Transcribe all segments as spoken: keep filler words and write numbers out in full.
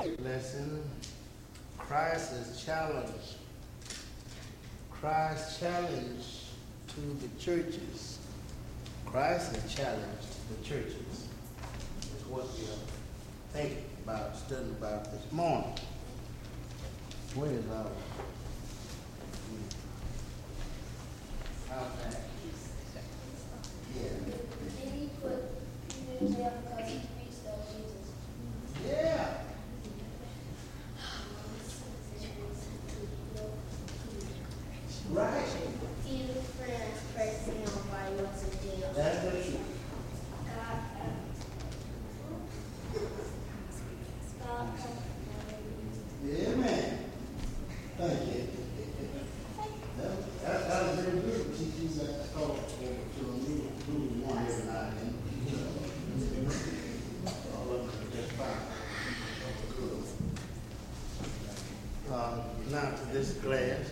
Lesson, Christ's challenge. Christ's challenge to the churches. Christ's challenge to the churches is what we are thinking about, studying about this morning. Where is our outline? Yeah. Did he put Peter in jail because he preached of Jesus? Yeah. Right. Peter's friends pressed him while he was in jail. That's the truth. God, God, Amen. Thank you. That, that, that was very good. She used that thought over to a new, new one every now and then. All of them are just fine. Good. Uh, now to this class.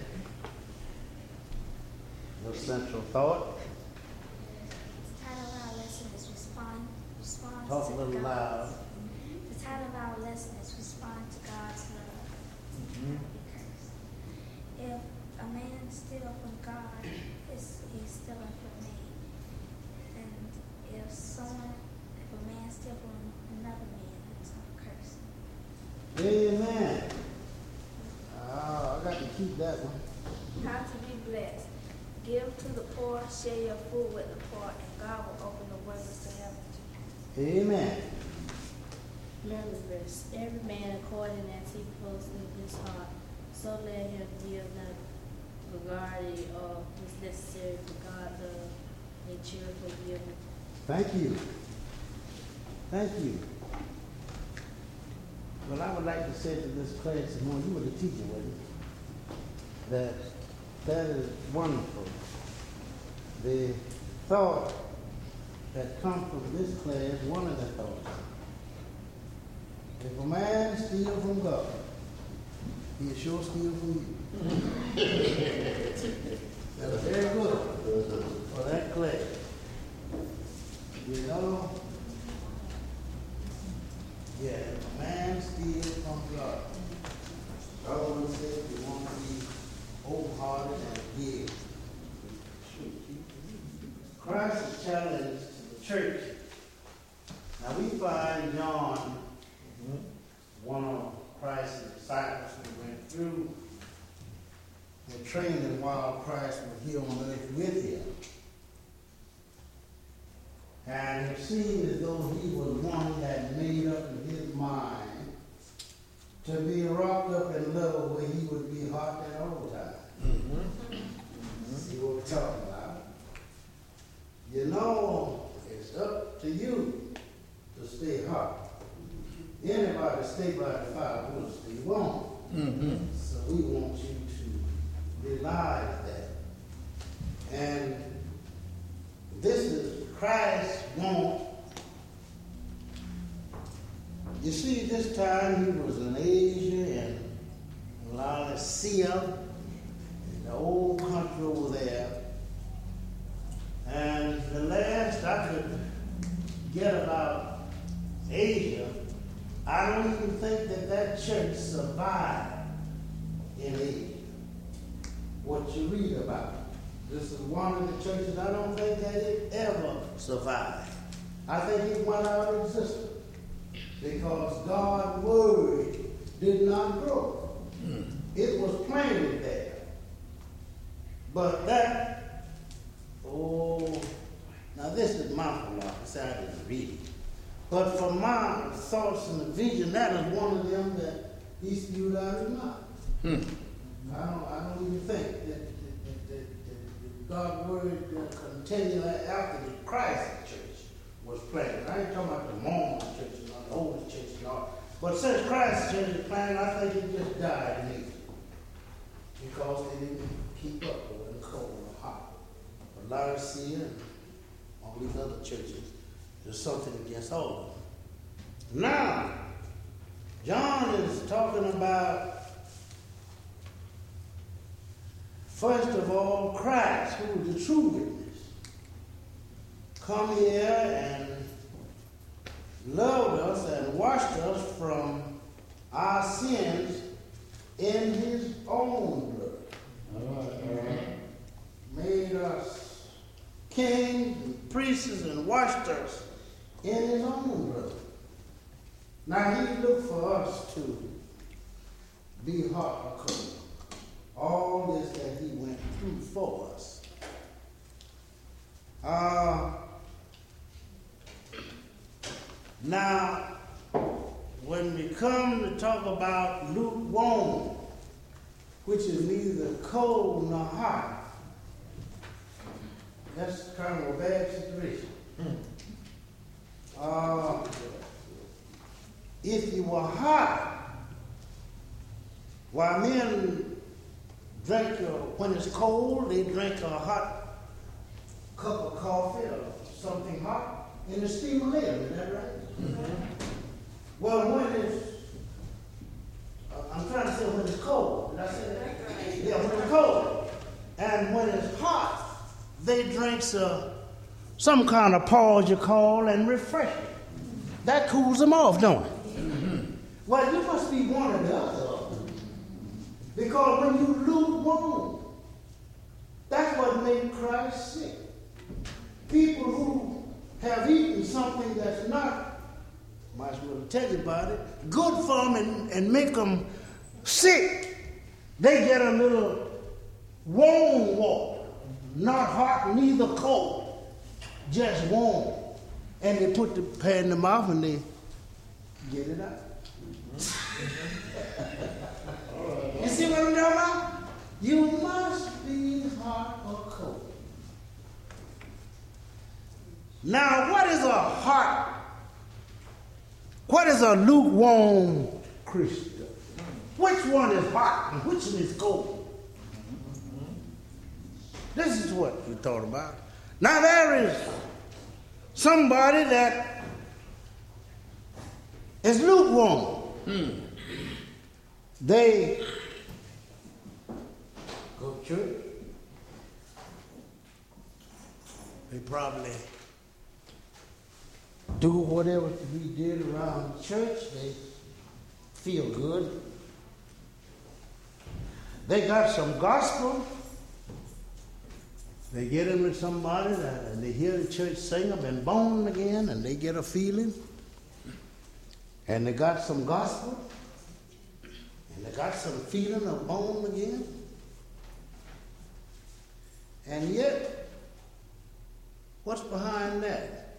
No central thought. The title of our lesson is Respond, Response Talk to a little God's- loud. The title of our lesson is Respond to God's Love. Mm-hmm. Because if a man steals from God, it's, he's stealing from me. And if someone, if a man steals from another man, it's a curse. Amen. Oh, I got to keep that one. How to be blessed. Give to the poor, share your food with the poor, and God will open the windows to heaven to you. Amen. Members, every man according as he boasts in his heart, so let him give not regarding or is necessary for God love and cheerful giving. Thank you. Thank you. Well, I would like to say to this class this morning, you were the teacher, wasn't you? That that is wonderful. The thought that comes from this class, one of the thoughts. If a man steals from God, he'll sure steal from you. That was very good for that class. You know, yeah, if a man steals from God, I always say you want to be wholehearted and give. Christ's challenge to the church. Now we find John, one of Christ's disciples who went through the training while Christ was here on earth with him. And it seemed as though he was one that made up in his mind to be wrapped up in love where he would be hot that all the time. Mm-hmm. Mm-hmm. See what we're talking about? You know, it's up to you to stay hot. Anybody stay by the fire will stay warm. Mm-hmm. So we want you to realize that. And this is Christ's want. You see, this time he was in Asia and Laodicea, the old country over there. And the last I could get about Asia, I don't even think that that church survived in Asia. What you read about. This is one of the churches I don't think that it ever survived. I think it went out of existence because God's word did not grow. Mm. It was planted there. But that, oh, now this is my philosophy, I didn't read it. But from my thoughts and the vision, that is one of them that he spewed out his mouth. Hmm. I don't, I don't even think that, that, that, that, that God's word uh, continued after the Christ church was planted. I ain't talking about the Mormon church or the Holy church and all. But since Christ's church was planted, I think it just died in Egypt because they didn't keep up with it, cold or hot. But Laodicea and all these other churches, there's something against all of them. Now, John is talking about, first of all, Christ, who is the true witness. Come here and loved us and washed us from our sins in his own blood. All right, all right. Made us kings and priests and washed us in his own blood. Now he looked for us to be hot or cold. All this that he went through for us. Uh, now, when we come to talk about lukewarm, which is neither cold nor hot, that's kind of a bad situation. Uh, if you were hot, while men drink, uh, when it's cold, they drink a hot cup of coffee or something hot, and it's steam later, is that right? Mm-hmm. Well, when it's, uh, I'm trying to say when it's cold, did I say that? Yeah, when it's cold. And when it's hot, they drink uh, some kind of pause you call and refreshing. That cools them off, don't it? Mm-hmm. Well, you must be one or the other. Because when you lukewarm, that's what made Christ sick. People who have eaten something that's not, might as well tell you about it, good for them and, and make them sick, they get a little warm water, not hot, neither cold, just warm. And they put the pad in the mouth and they get it out. You see what I'm talking about? You must be hot or cold. Now, what is a hot, what is a lukewarm Christian? Which one is hot and which one is cold? This is what we thought about. Now, there is somebody that is lukewarm. Hmm. They go to church. They probably do whatever we did around the church. They feel good. They got some gospel. They get in with somebody that, and they hear the church sing them and born again, and they get a feeling. And they got some gospel. And they got some feeling of born again. And yet, what's behind that?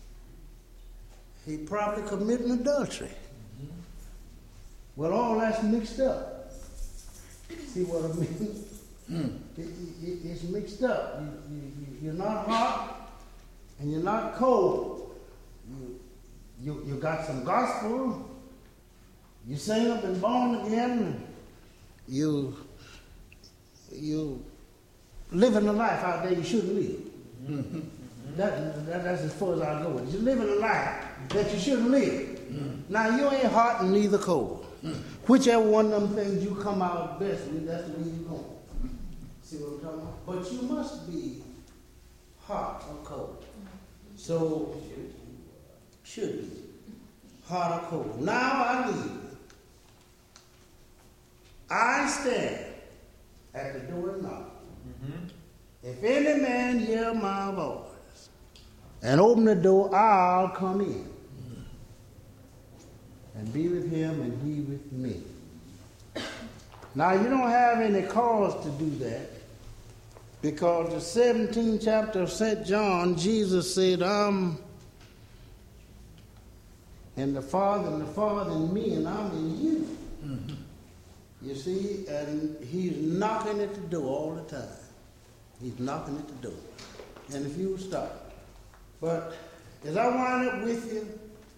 He probably committing adultery. Mm-hmm. Well, all that's mixed up. See what I mean? Mm. It, it, it's mixed up. You, you, you're not hot and you're not cold. You, you, you got some gospel. You sing up and born again. You, you living a life out there you shouldn't live. Mm-hmm. That, that, that's as far as I go with it. You're living a life that you shouldn't live. Mm-hmm. Now, you ain't hot and neither cold. Mm-hmm. Whichever one of them things you come out best with, that's the way you're going. Mm-hmm. See what I'm talking about? But you must be hot or cold. Mm-hmm. So, should be hot or cold. Now I leave. I stand at the door and knock. Mm-hmm. If any man hear my voice and open the door, I'll come in mm-hmm. and be with him and he with me. Now, you don't have any cause to do that because the seventeenth chapter of Saint John, Jesus said, I'm in the Father and the Father in me and I'm in you. Mm-hmm. You see, and he's knocking at the door all the time. He's knocking at the door. And if you will stop. But as I wind up with you,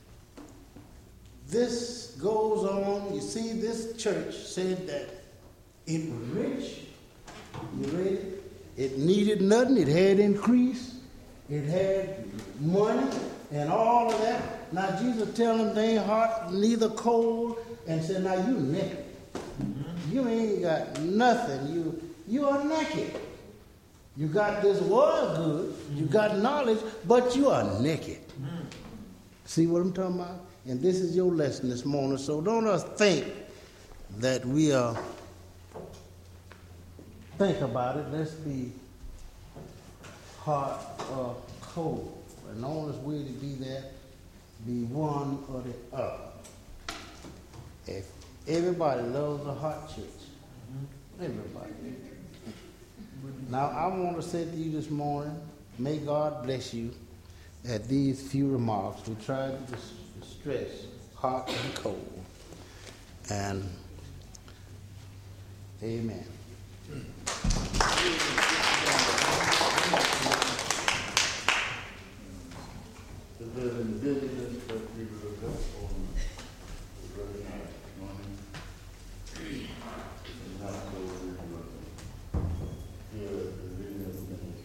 this goes on. You see, this church said that it was rich. You read it? It needed nothing. It had increase. It had money and all of that. Now Jesus tell them they ain't hot, neither cold, and said, now you naked. Mm-hmm. You ain't got nothing. You you are naked. You got this world good. Mm-hmm. You got knowledge, but you are naked. Mm-hmm. See what I'm talking about? And this is your lesson this morning. So don't us think that we are, think about it. Let's be hot or cold. And the only way to be that, be one or the other. If everybody loves a hot church, everybody. Now I want to say to you this morning, may God bless you at these few remarks. We tried to stress hot and cold. And amen. If there's any business that we will go on the very night morning, and not go over to here at the reading of the minutes.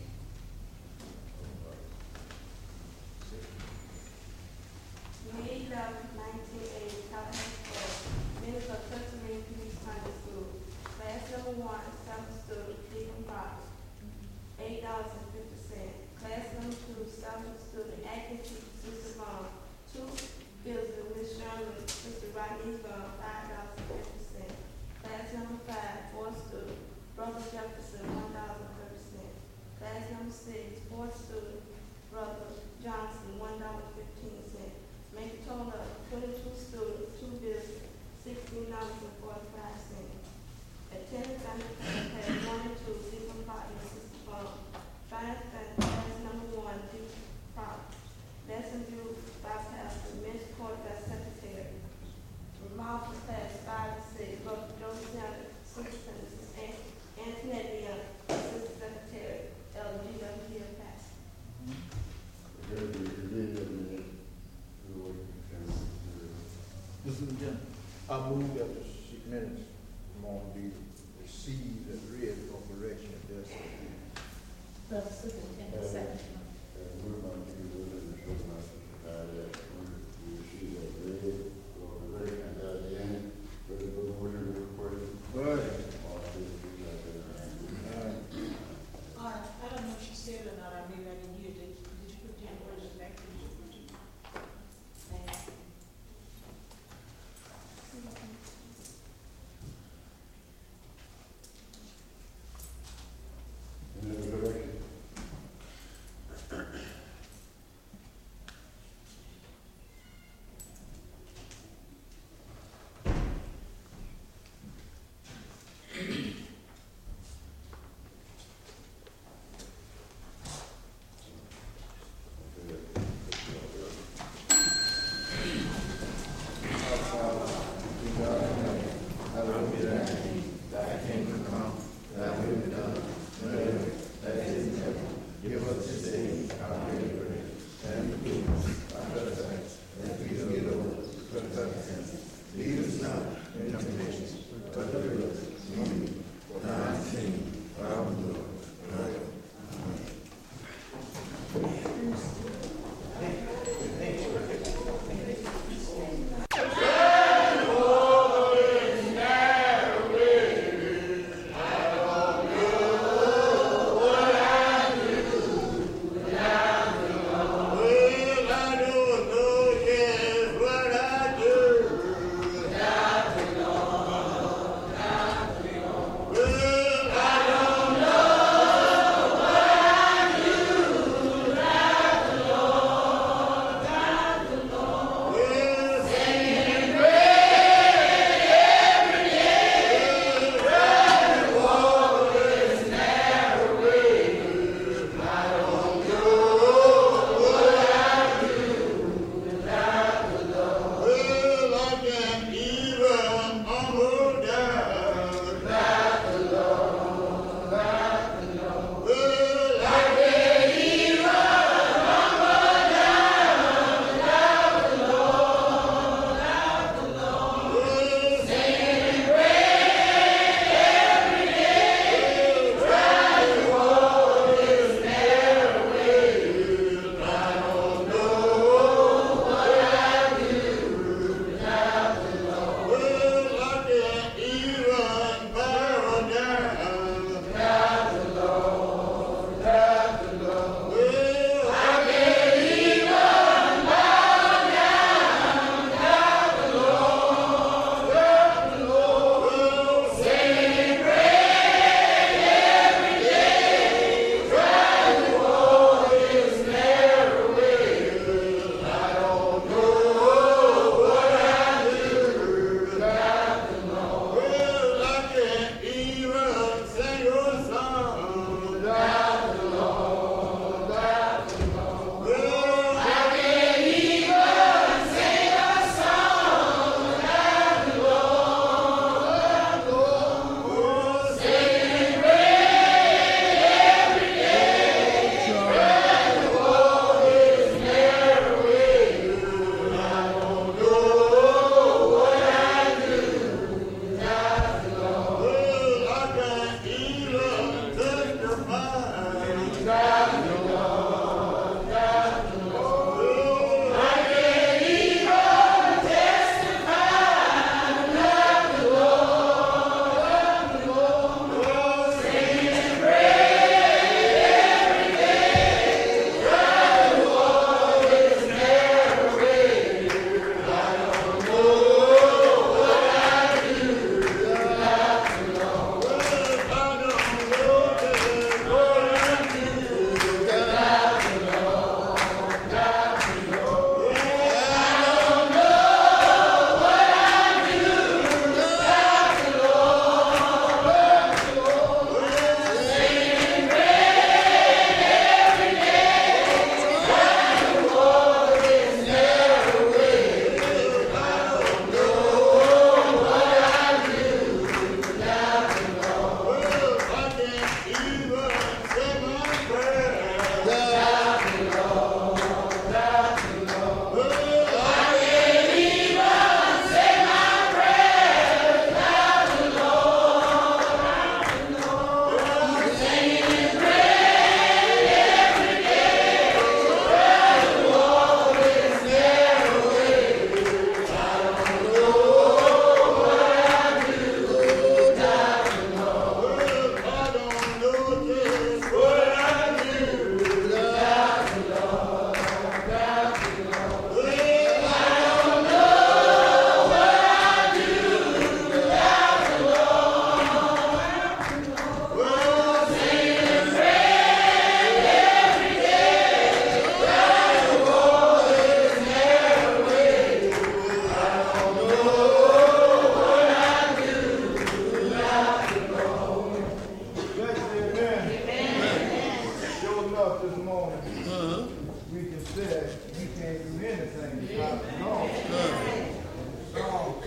May eleventh, nineteen eighty, Calhoun Square, minutes of Central Community Sunday School. Class number one, seventh student, Stephen Fox, eight dollars and fifty cents. Class number two, seventh student, acting teacher, Sister Vaughn, two visitor, Miss Sherman, Sister Rodney Vaughn, five dollars and fifty cents. Class number five, fourth student, Brother Jefferson, one dollar and thirty cents. Class number six, fourth student, Brother Johnson, one dollar and fifteen cents. Make a total of twenty-two students, two visitors, sixteen dollars and forty-five cents. Attendance on the class one and two, Stephen Fox and Sister Vaughn. Finance class number one, Duke Fox. Lesson due by Pastor, Miss Court by Secretary. Remarkable class five and six, Brother Joseph Sanders, Superintendent, and Antoinette Young, Assistant Secretary, L G W P Pastor. There's the reading of the minutes. We will can Mister Lieutenant, I move that the s- minutes tomorrow be received and read for correction if there's something. Brother Superintendent, second. and we're going to be with it and show my sister that we receive that read or correct and that the end. Ready for the motion to report it? Right. All this is like that. Uh, I don't know if she said it or not, I maybe I didn't hear it. Did, did you put ten words back? Did you put it? Thank you. Any other correction?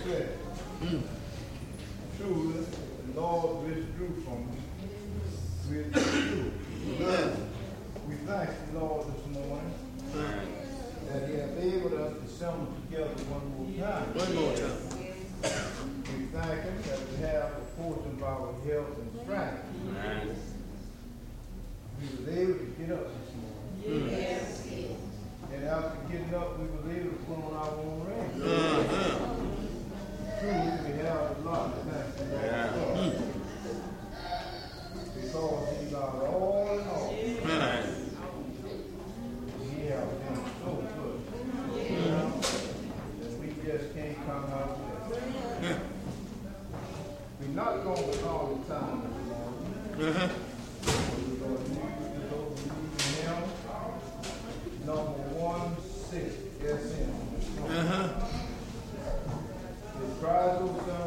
said, truly, the Lord withdrew from me. Withdrew. We thank the Lord this morning that He has enabled us to assemble together one more time. One more time. We thank Him that we have a portion of our health and strength. We were able to get up this morning. Yes. And after getting up, we were able to put on our own ring. Uh-huh. Truly, we have a lot to thank the Lord Yeah. for. Because He's our all in all. Right. He has been so good. And we just can't come out with it. We're not going to long time this morning. Uh-huh. We're going to use this over hymn, number one sixty, S M. Uh-huh. It cries, O son,